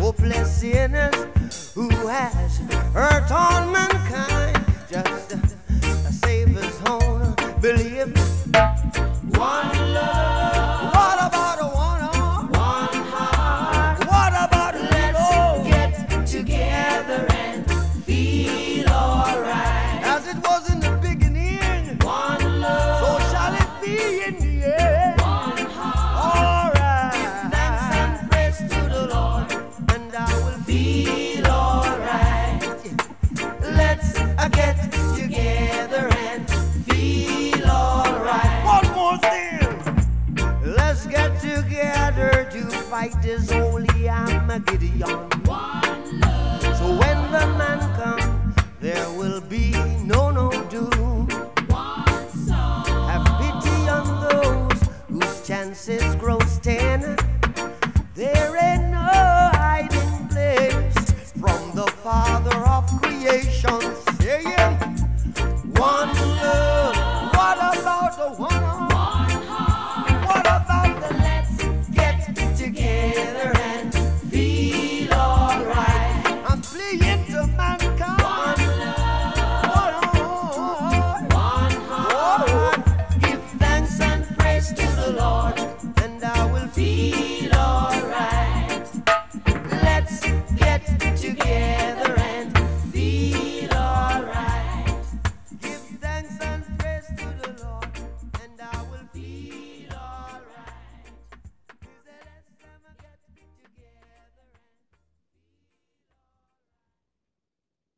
hopeless sinners who has hurt all mankind. Just save his own belief. One love. What about a one heart? One heart. What about let's get together and feel alright? As it was in the beginning. One love. So shall it be in the end. One heart. Alright. Thanks and praise to the Lord, and I will feel alright. Let's get together and feel alright. One more thing. Let's get together to fight this holy Armageddon. One love. So when the man comes, there will be no doom. One song. Have pity on those whose chances grow thin. There ain't no hiding place from the Father of creation. Say yeah.